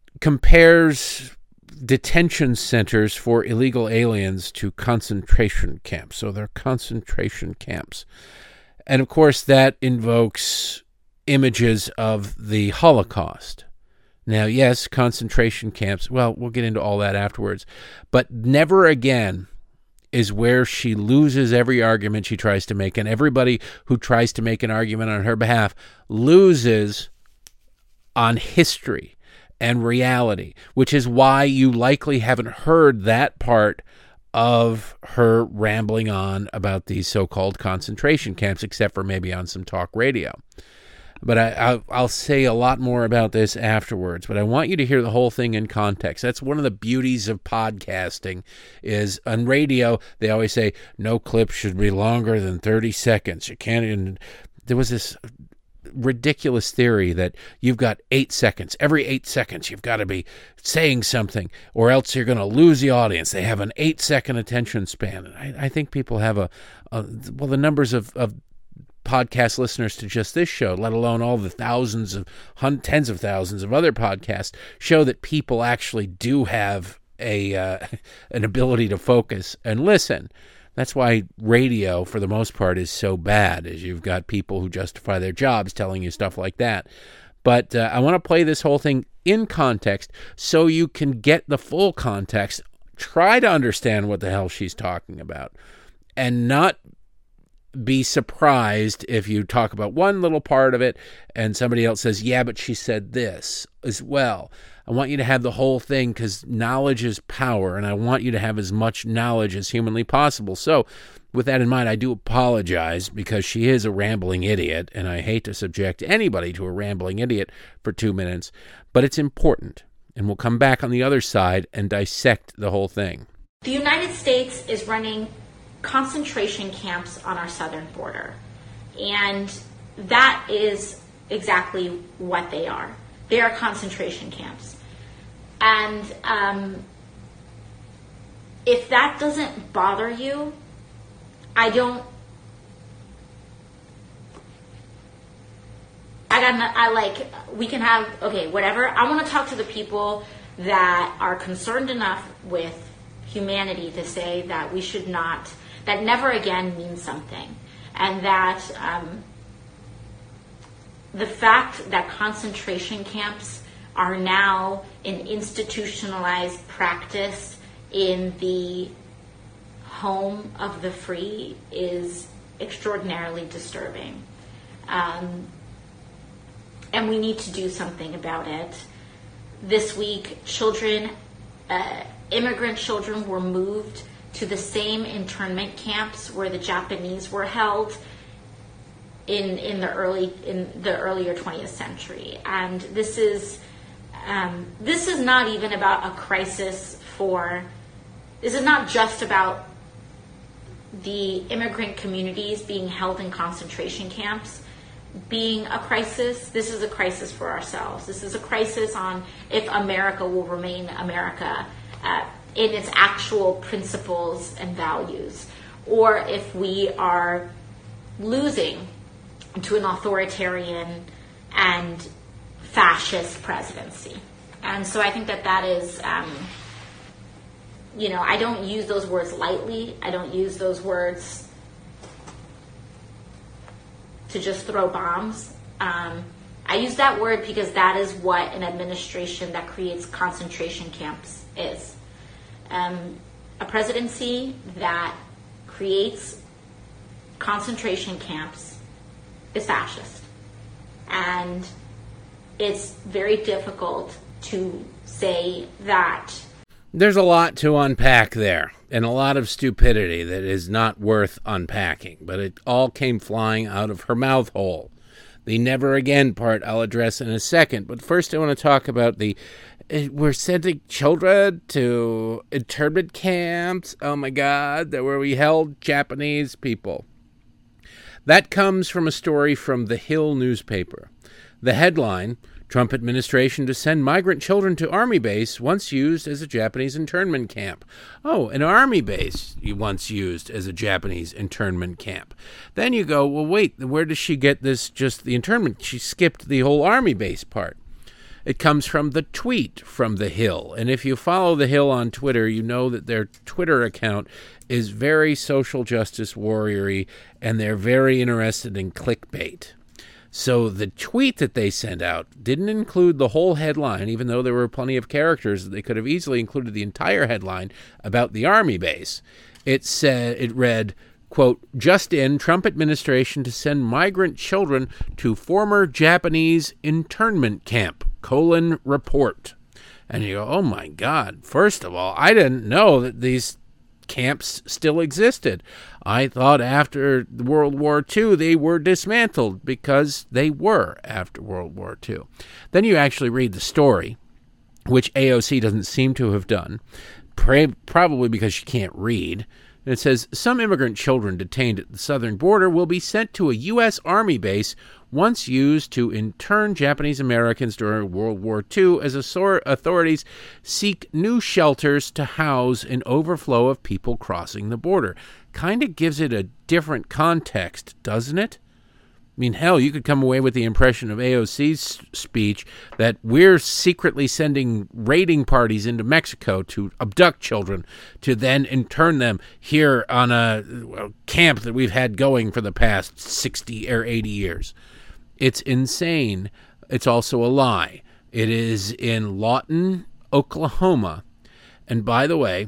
compares detention centers for illegal aliens to concentration camps. So they're concentration camps. And of course that invokes images of the Holocaust. Now, yes, concentration camps, well, we'll get into all that afterwards. But never again is where she loses every argument she tries to make, and everybody who tries to make an argument on her behalf loses on history and reality, which is why you likely haven't heard that part of her rambling on about these so-called concentration camps, except for maybe on some talk radio. But I'll say a lot more about this afterwards. But I want you to hear the whole thing in context. That's one of the beauties of podcasting. Is on radio, they always say, no clip should be longer than 30 seconds. You can't even... There was this ridiculous theory that you've got 8 seconds. Every 8 seconds, you've got to be saying something, or else you're going to lose the audience. They have an 8-second attention span. And I think people have the numbers of podcast listeners to just this show, let alone all the thousands of tens of thousands of other podcasts, show that people actually do have an ability to focus and listen. That's why radio, for the most part, is so bad, is you've got people who justify their jobs telling you stuff like that. But I want to play this whole thing in context so you can get the full context, try to understand what the hell she's talking about, and not be surprised if you talk about one little part of it and somebody else says, yeah, but she said this as well. I want you to have the whole thing because knowledge is power, and I want you to have as much knowledge as humanly possible. So with that in mind, I do apologize because she is a rambling idiot, and I hate to subject anybody to a rambling idiot for 2 minutes, but it's important, and we'll come back on the other side and dissect the whole thing. The United States is running concentration camps on our southern border, and that is exactly what they are. They are concentration camps. And if that doesn't bother you, we can have, okay, whatever. I want to talk to the people that are concerned enough with humanity to say that we should not, that never again means something. And that the fact that concentration camps are now an institutionalized practice in the home of the free is extraordinarily disturbing. And we need to do something about it. This week, immigrant children were moved to the same internment camps where the Japanese were held in the earlier 20th century. And this is not even about a crisis this is not just about the immigrant communities being held in concentration camps being a crisis. This is a crisis for ourselves. This is a crisis on if America will remain America in its actual principles and values, or if we are losing to an authoritarian and fascist presidency. And so I think that is, I don't use those words lightly. I don't use those words to just throw bombs. I use that word because that is what an administration that creates concentration camps is. A presidency that creates concentration camps is fascist. And it's very difficult to say that. There's a lot to unpack there, and a lot of stupidity that is not worth unpacking, but it all came flying out of her mouth hole. The never again part I'll address in a second, but first I want to talk about we're sending children to internment camps. Oh my God, where we held Japanese people. That comes from a story from The Hill newspaper. The headline, Trump administration to send migrant children to Army base once used as a Japanese internment camp. Oh, an Army base once used as a Japanese internment camp. Then you go, well, wait, where does she get this, just the internment? She skipped the whole Army base part. It comes from the tweet from The Hill. And if you follow The Hill on Twitter, you know that their Twitter account is very social justice warrior-y, and they're very interested in clickbait. So the tweet that they sent out didn't include the whole headline, even though there were plenty of characters. They could have easily included the entire headline about the Army base. It read, quote, just in, Trump administration to send migrant children to former Japanese internment camp, report. And you go, oh my God, first of all, I didn't know that these camps still existed. I thought after World War II they were dismantled, because they were after World War II. Then you actually read the story, which AOC doesn't seem to have done, probably because she can't read. And it says, some immigrant children detained at the southern border will be sent to a U.S. Army base once used to intern Japanese Americans during World War II as authorities seek new shelters to house an overflow of people crossing the border. Kind of gives it a different context, doesn't it? I mean, hell, you could come away with the impression of AOC's speech that we're secretly sending raiding parties into Mexico to abduct children to then intern them here on a camp that we've had going for the past 60 or 80 years. It's insane. It's also a lie. It is in Lawton, Oklahoma. And by the way,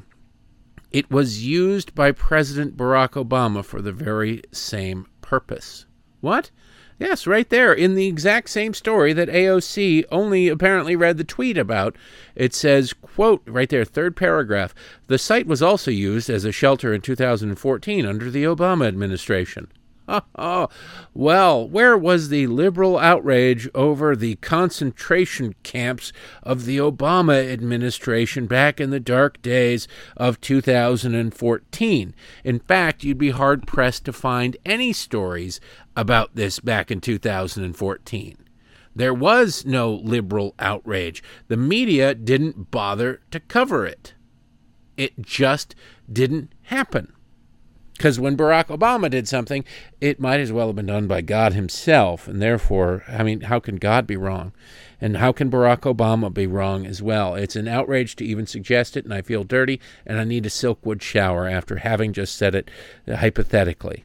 it was used by President Barack Obama for the very same purpose. What? Yes, right there in the exact same story that AOC only apparently read the tweet about. It says, quote, right there, third paragraph, the site was also used as a shelter in 2014 under the Obama administration. Oh, well, where was the liberal outrage over the concentration camps of the Obama administration back in the dark days of 2014? In fact, you'd be hard-pressed to find any stories about this back in 2014. There was no liberal outrage. The media didn't bother to cover it. It just didn't happen. Because when Barack Obama did something, it might as well have been done by God himself. And therefore, I mean, how can God be wrong? And how can Barack Obama be wrong as well? It's an outrage to even suggest it, and I feel dirty, and I need a Silkwood shower after having just said it hypothetically.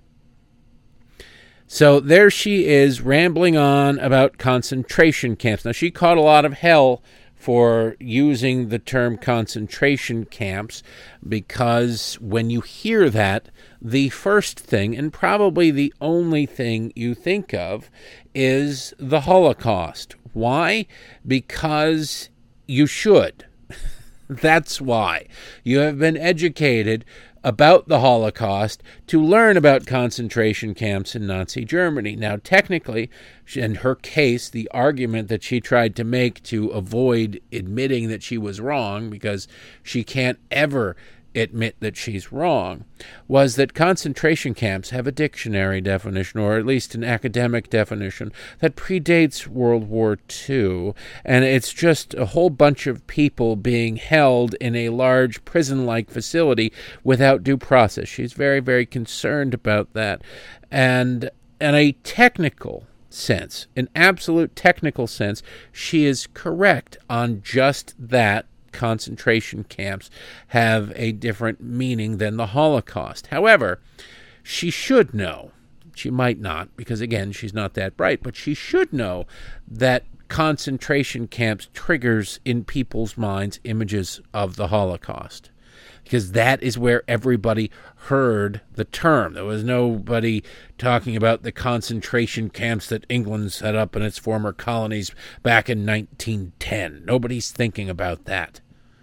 So there she is rambling on about concentration camps. Now, she caught a lot of hell for using the term concentration camps, because when you hear that, the first thing, and probably the only thing you think of, is the Holocaust. Why? Because you should. That's why. You have been educated about the Holocaust to learn about concentration camps in Nazi Germany. Now, technically, in her case, the argument that she tried to make to avoid admitting that she was wrong, because she can't ever admit that she's wrong, was that concentration camps have a dictionary definition, or at least an academic definition, that predates World War II, and it's just a whole bunch of people being held in a large prison-like facility without due process. She's very, very concerned about that. And in a technical sense, an absolute technical sense, she is correct on just that. Concentration camps have a different meaning than the Holocaust. However, she should know. She might not, because, again, she's not that bright. But she should know that concentration camps triggers in people's minds images of the Holocaust, because that is where everybody heard the term. There was nobody talking about the concentration camps that England set up in its former colonies back in 1910. Nobody's thinking about that.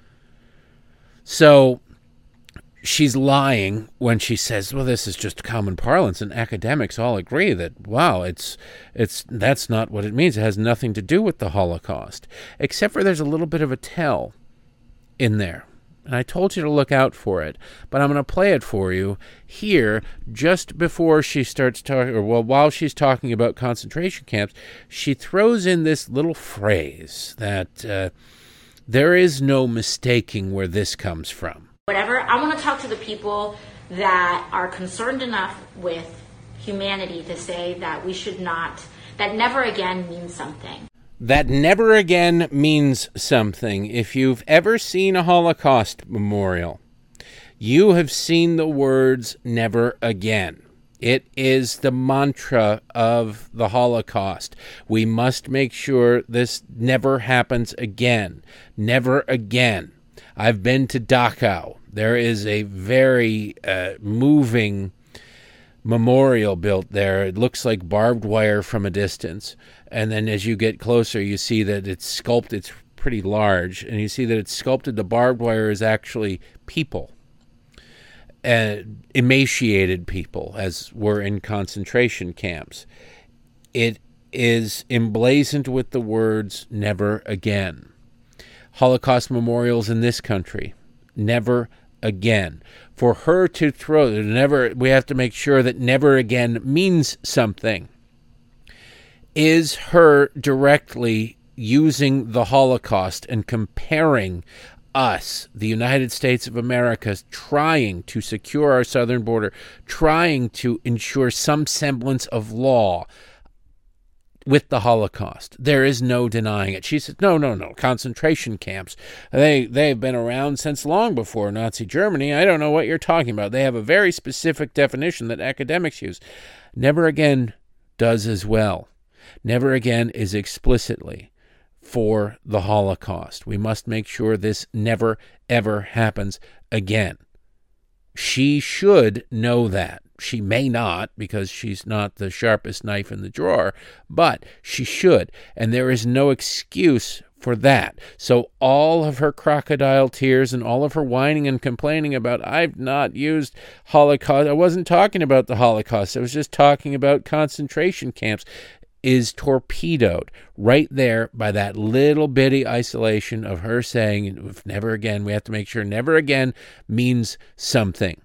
So she's lying when she says, well, this is just common parlance, and academics all agree that, wow, that's not what it means. It has nothing to do with the Holocaust, except for there's a little bit of a tell in there. And I told you to look out for it, but I'm going to play it for you here just before she starts talking, or while she's talking about concentration camps. She throws in this little phrase that there is no mistaking where this comes from. Whatever, I want to talk to the people that are concerned enough with humanity to say that we should not, that never again means something. That never again means something. If you've ever seen a Holocaust memorial, you have seen the words never again. It is the mantra of the Holocaust. We must make sure this never happens again. Never again. I've been to Dachau. There is a very moving memorial built there. It looks like barbed wire from a distance. And then as you get closer, you see that it's sculpted. It's pretty large. And you see that it's sculpted. The barbed wire is actually people. Emaciated people, as were in concentration camps. It is emblazoned with the words, never again. Holocaust memorials in this country, never again. For her to throw never, we have to make sure that never again means something. Is her directly using the Holocaust and comparing us, the United States of America, trying to secure our southern border, trying to ensure some semblance of law with the Holocaust. There is no denying it. She said, no, concentration camps. They've been around since long before Nazi Germany. I don't know what you're talking about. They have a very specific definition that academics use. Never again does as well. Never again is explicitly for the Holocaust. We must make sure this never, ever happens again. She should know that. She may not, because she's not the sharpest knife in the drawer, but she should. And there is no excuse for that. So all of her crocodile tears and all of her whining and complaining about, I've not used Holocaust, I wasn't talking about the Holocaust, I was just talking about concentration camps, is torpedoed right there by that little bitty isolation of her saying, if never again, we have to make sure never again means something.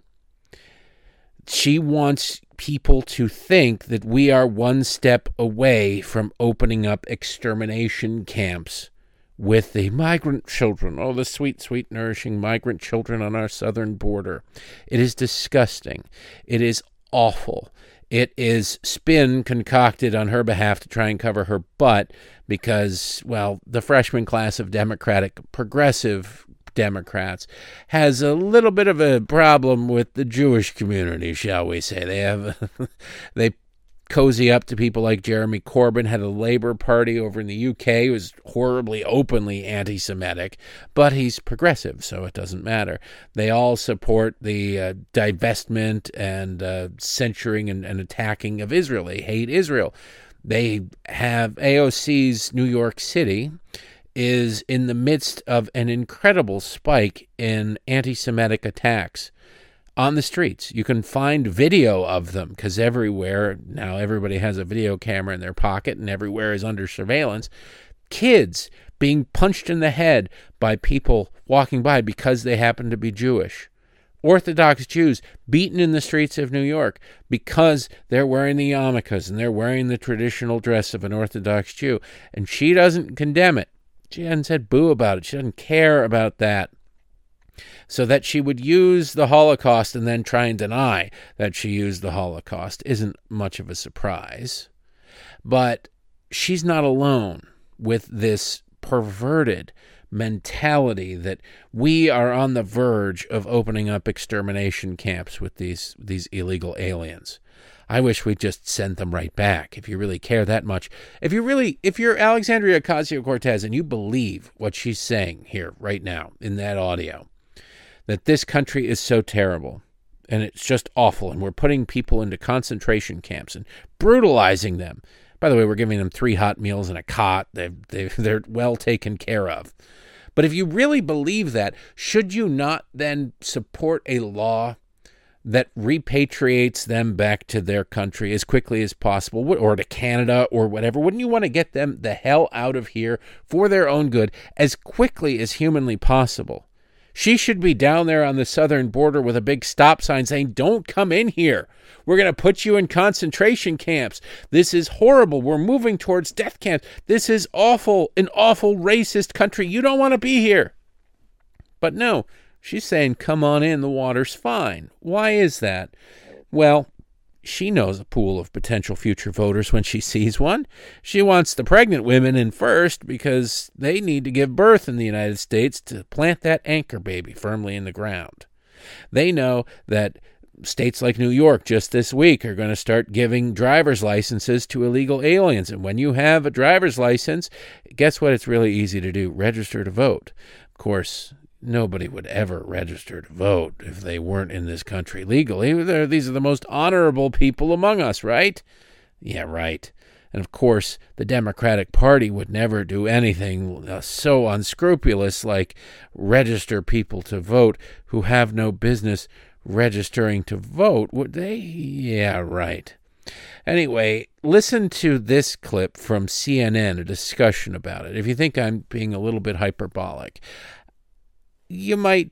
She wants people to think that we are one step away from opening up extermination camps with the migrant children. Oh, the sweet, sweet, nourishing migrant children on our southern border. It is disgusting. It is awful. It is spin concocted on her behalf to try and cover her butt because, well, the freshman class of Democratic progressive Democrats has a little bit of a problem with the Jewish community, shall we say. They cozy up to people like Jeremy Corbyn, had a Labour Party over in the UK, who was horribly, openly anti-Semitic, but he's progressive, so it doesn't matter. They all support the divestment and censuring and attacking of Israel. They hate Israel. They have AOC's New York City is in the midst of an incredible spike in anti-Semitic attacks on the streets. You can find video of them because everywhere, now everybody has a video camera in their pocket and everywhere is under surveillance. Kids being punched in the head by people walking by because they happen to be Jewish. Orthodox Jews beaten in the streets of New York because they're wearing the yarmulkes and they're wearing the traditional dress of an Orthodox Jew. And she doesn't condemn it. She hasn't said boo about it. She doesn't care about that. So that she would use the Holocaust and then try and deny that she used the Holocaust isn't much of a surprise. But she's not alone with this perverted, mentality that we are on the verge of opening up extermination camps with these illegal aliens. I wish we'd just send them right back if you really care that much. If you're Alexandria Ocasio-Cortez and you believe what she's saying here right now in that audio, that this country is so terrible and it's just awful and we're putting people into concentration camps and brutalizing them. By the way, we're giving them 3 hot meals and a cot. They're well taken care of. But if you really believe that, should you not then support a law that repatriates them back to their country as quickly as possible, or to Canada or whatever? Wouldn't you want to get them the hell out of here for their own good as quickly as humanly possible? She should be down there on the southern border with a big stop sign saying, "Don't come in here. We're going to put you in concentration camps. This is horrible. We're moving towards death camps. This is awful, an awful racist country. You don't want to be here." But no, she's saying, "Come on in. The water's fine." Why is that? Well, she knows a pool of potential future voters when she sees one. She wants the pregnant women in first because they need to give birth in the United States to plant that anchor baby firmly in the ground. They know that states like New York just this week are going to start giving driver's licenses to illegal aliens. And when you have a driver's license, guess what? It's really easy to do. Register to vote. Of course, nobody would ever register to vote if they weren't in this country legally. These are the most honorable people among us, right? Yeah, right. And of course, the Democratic Party would never do anything so unscrupulous like register people to vote who have no business registering to vote, would they? Yeah, right. Anyway, listen to this clip from CNN, a discussion about it. If you think I'm being a little bit hyperbolic, you might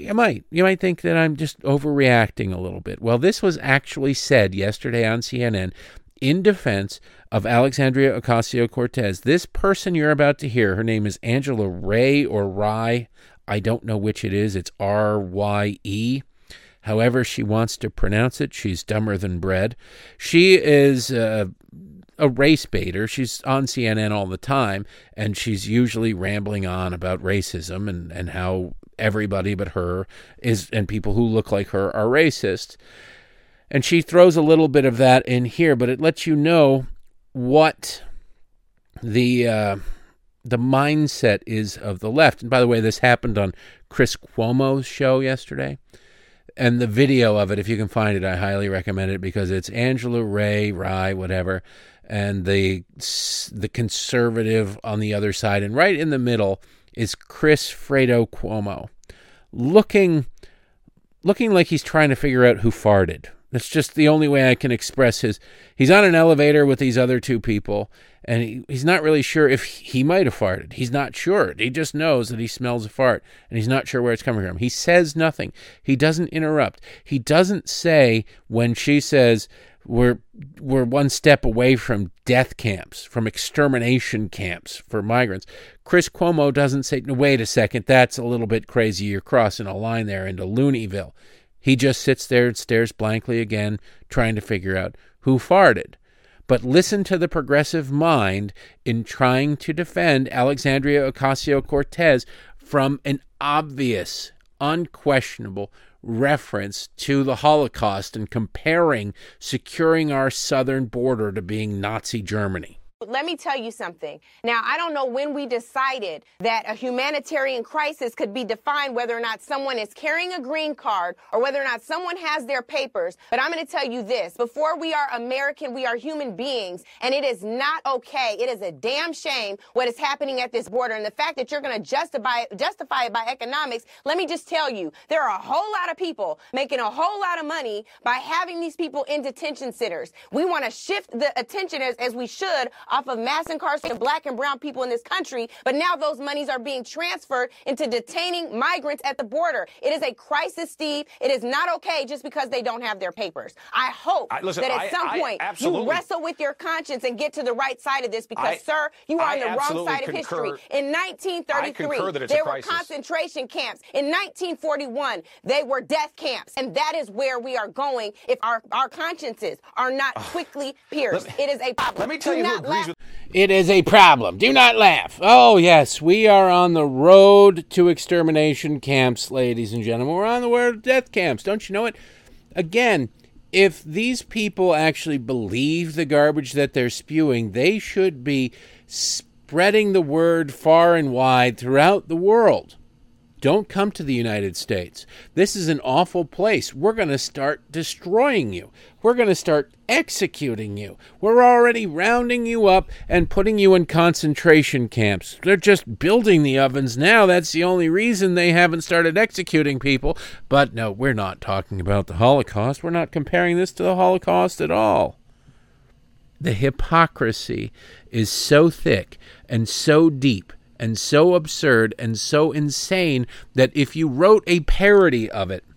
think that I'm just overreacting a little bit. Well, this was actually said yesterday on CNN in defense of Alexandria Ocasio-Cortez. This person you're about to hear, her name is Angela Rye or Rye. I don't know which it is. It's R-Y-E. However she wants to pronounce it, she's dumber than bread. She is a race baiter. She's on CNN all the time, and she's usually rambling on about racism and how everybody but her is, and people who look like her are racist. And she throws a little bit of that in here, but it lets you know what the mindset is of the left. And by the way, this happened on Chris Cuomo's show yesterday. And the video of it, if you can find it, I highly recommend it because it's Angela Rye, whatever, and the conservative on the other side. And right in the middle is Chris Fredo Cuomo, looking like he's trying to figure out who farted. That's just the only way I can express he's on an elevator with these other 2 people, and he's not really sure if he might have farted. He's not sure. He just knows that he smells a fart, and he's not sure where it's coming from. He says nothing. He doesn't interrupt. He doesn't say when she says, we're one step away from death camps, from extermination camps for migrants. Chris Cuomo doesn't say, no, wait a second, that's a little bit crazy. You're crossing a line there into Looneyville. He just sits there and stares blankly again, trying to figure out who farted. But listen to the progressive mind in trying to defend Alexandria Ocasio-Cortez from an obvious, unquestionable reference to the Holocaust and comparing securing our southern border to being Nazi Germany. Let me tell you something. Now, I don't know when we decided that a humanitarian crisis could be defined whether or not someone is carrying a green card or whether or not someone has their papers. But I'm going to tell you this. Before we are American, we are human beings, and it is not okay. It is a damn shame what is happening at this border. And the fact that you're going to justify it by economics, let me just tell you, there are a whole lot of people making a whole lot of money by having these people in detention centers. We want to shift the attention as we should off of mass incarceration of black and brown people in this country, but now those monies are being transferred into detaining migrants at the border. It is a crisis, Steve. It is not okay just because they don't have their papers. I hope that at some point you wrestle with your conscience and get to the right side of this because, sir, you are on the wrong side of history. In 1933, there were concentration camps. In 1941, they were death camps, and that is where we are going if our consciences are not quickly pierced. It is a problem. Let me tell you who agrees disagrees with. It is a problem. Do not laugh. Oh, yes, we are on the road to extermination camps, ladies and gentlemen. We're on the road to death camps. Don't you know it? Again, if these people actually believe the garbage that they're spewing, they should be spreading the word far and wide throughout the world. Don't come to the United States. This is an awful place. We're going to start destroying you. We're going to start executing you. We're already rounding you up and putting you in concentration camps. They're just building the ovens now. That's the only reason they haven't started executing people. But no, we're not talking about the Holocaust. We're not comparing this to the Holocaust at all. The hypocrisy is so thick and so deep and so absurd and so insane that if you wrote a parody of it,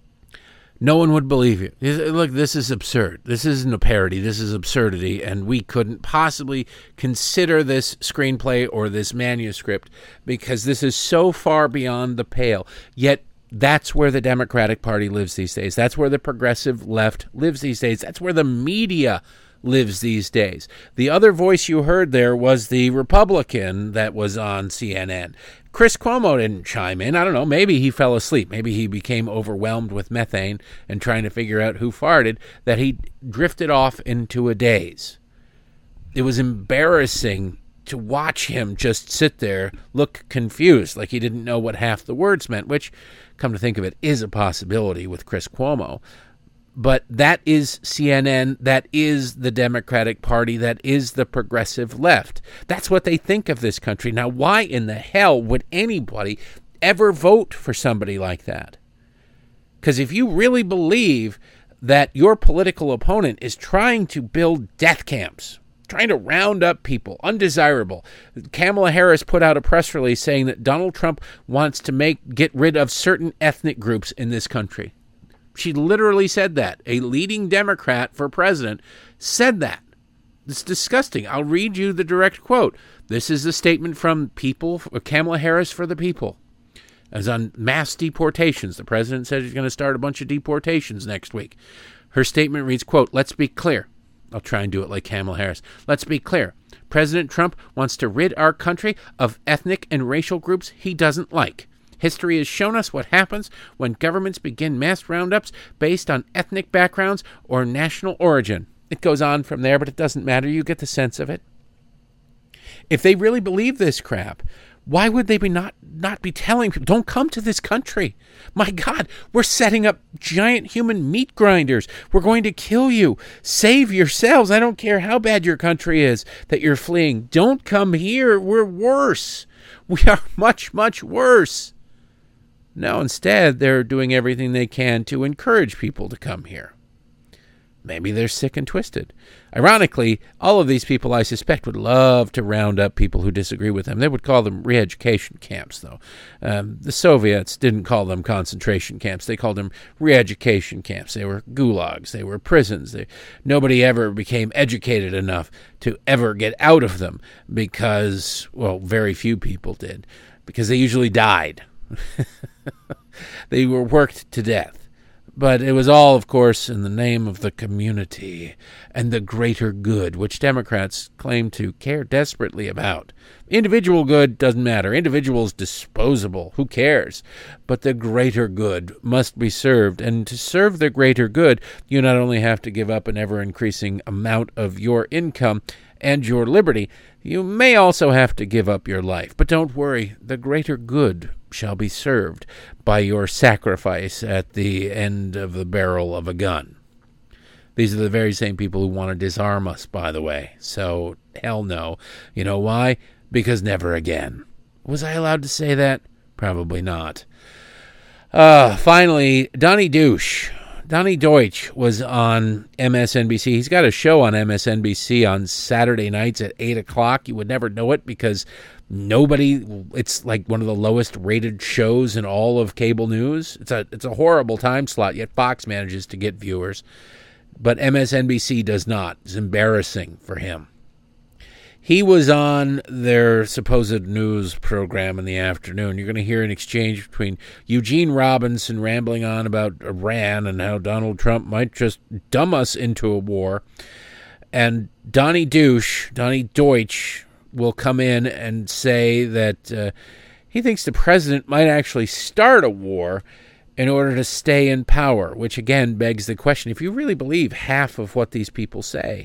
no one would believe you. Look, this is absurd. This isn't a parody. This is absurdity, and we couldn't possibly consider this screenplay or this manuscript because this is so far beyond the pale. Yet that's where the Democratic Party lives these days. That's where the progressive left lives these days. That's where the media lives these days. The other voice you heard there was the Republican that was on CNN. Chris Cuomo didn't chime in. I don't know. Maybe he fell asleep. Maybe he became overwhelmed with methane and trying to figure out who farted, that he drifted off into a daze. It was embarrassing to watch him just sit there, look confused, like he didn't know what half the words meant, which, come to think of it, is a possibility with Chris Cuomo. But that is CNN, that is the Democratic Party, that is the progressive left. That's what they think of this country. Now, why in the hell would anybody ever vote for somebody like that? Because if you really believe that your political opponent is trying to build death camps, trying to round up people, undesirable. Kamala Harris put out a press release saying that Donald Trump wants to get rid of certain ethnic groups in this country. She literally said that. A leading Democrat for president said that. It's disgusting. I'll read you the direct quote. This is a statement from Kamala Harris for the People. As on mass deportations, the president said he's going to start a bunch of deportations next week. Her statement reads, quote, "Let's be clear." I'll try and do it like Kamala Harris. "Let's be clear. President Trump wants to rid our country of ethnic and racial groups he doesn't like. History has shown us what happens when governments begin mass roundups based on ethnic backgrounds or national origin." It goes on from there, but it doesn't matter. You get the sense of it. If they really believe this crap, why would they not be telling people, don't come to this country? My God, we're setting up giant human meat grinders. We're going to kill you. Save yourselves. I don't care how bad your country is that you're fleeing. Don't come here. We're worse. We are much, much worse. No, instead, they're doing everything they can to encourage people to come here. Maybe they're sick and twisted. Ironically, all of these people, I suspect, would love to round up people who disagree with them. They would call them re-education camps, though. The Soviets didn't call them concentration camps. They called them re-education camps. They were gulags. They were prisons. Nobody ever became educated enough to ever get out of them because, well, very few people did, because they usually died. They were worked to death. But it was all, of course, in the name of the community and the greater good, which Democrats claim to care desperately about. Individual good doesn't matter. Individual's disposable. Who cares? But the greater good must be served. And to serve the greater good, you not only have to give up an ever-increasing amount of your income and your liberty, you may also have to give up your life. But don't worry, the greater good shall be served by your sacrifice at the end of the barrel of a gun. These are the very same people who want to disarm us, by the way. So, hell no. You know why? Because never again. Was I allowed to say that? Probably not. Finally, Donnie Deutsch was on MSNBC. He's got a show on MSNBC on Saturday nights at 8 o'clock. You would never know it because it's like one of the lowest rated shows in all of cable news. It's a horrible time slot, yet Fox manages to get viewers. But MSNBC does not. It's embarrassing for him. He was on their supposed news program in the afternoon. You're going to hear an exchange between Eugene Robinson rambling on about Iran and how Donald Trump might just dumb us into a war, And Donnie Deutsch, will come in and say that he thinks the president might actually start a war in order to stay in power, which again begs the question, if you really believe half of what these people say,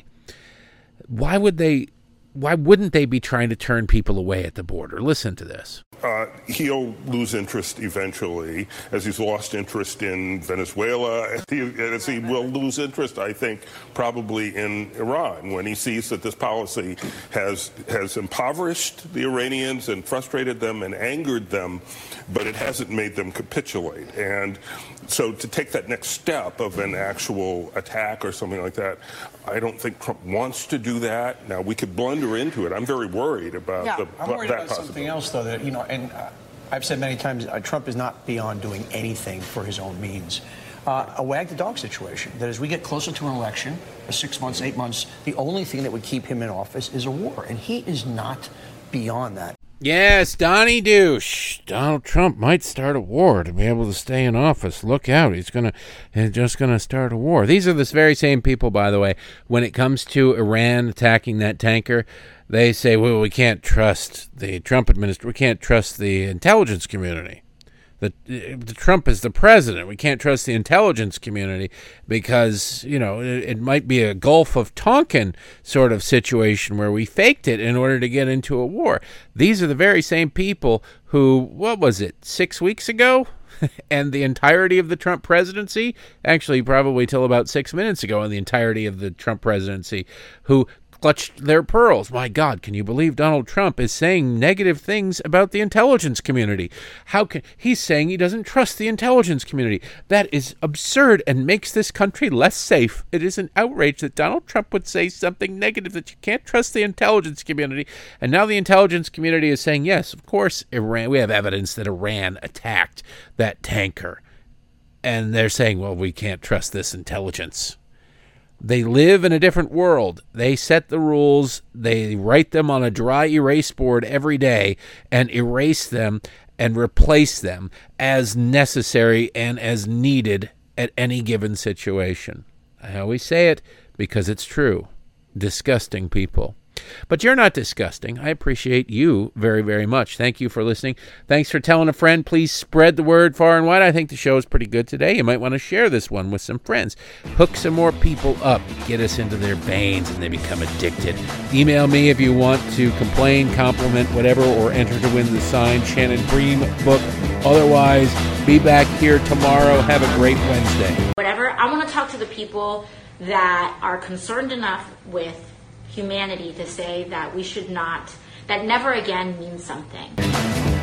why wouldn't they be trying to turn people away at the border? Listen to this. He'll lose interest eventually, as he's lost interest in Venezuela, as he will lose interest, I think, probably in Iran, when he sees that this policy has impoverished the Iranians and frustrated them and angered them, but it hasn't made them capitulate. And so to take that next step of an actual attack or something like that, I don't think Trump wants to do that. Now, we could blunder into it. I'm very worried about I'm worried about something else, though, that, and I've said many times, Trump is not beyond doing anything for his own means. A wag the dog situation, that as we get closer to an election, 6 months, 8 months, the only thing that would keep him in office is a war, and he is not beyond that. Yes, Donnie Douche. Donald Trump might start a war to be able to stay in office. Look out, he's just gonna start a war. These are the very same people, by the way, when it comes to Iran attacking that tanker, they say, well, we can't trust the Trump administration, we can't trust the intelligence community. The Trump is the president. We can't trust the intelligence community because, it might be a Gulf of Tonkin sort of situation where we faked it in order to get into a war. These are the very same people who, 6 weeks ago? And the entirety of the Trump presidency, actually probably till about 6 minutes ago, and the entirety of the Trump presidency, who clutched their pearls. My God, can you believe Donald Trump is saying negative things about the intelligence community? He's saying he doesn't trust the intelligence community. That is absurd and makes this country less safe. It is an outrage that Donald Trump would say something negative, that you can't trust the intelligence community. And now the intelligence community is saying, yes, of course, Iran, we have evidence that Iran attacked that tanker. And they're saying, well, we can't trust this intelligence. They live in a different world. They set the rules. They write them on a dry erase board every day and erase them and replace them as necessary and as needed at any given situation. I always say it because it's true. Disgusting people. But you're not disgusting. I appreciate you very, very much. Thank you for listening. Thanks for telling a friend. Please spread the word far and wide. I think the show is pretty good today. You might want to share this one with some friends. Hook some more people up. Get us into their veins and they become addicted. Email me if you want to complain, compliment, whatever, or enter to win the signed Shannon Bream book. Otherwise, be back here tomorrow. Have a great Wednesday. Whatever. I want to talk to the people that are concerned enough with humanity to say that we should not, that never again means something.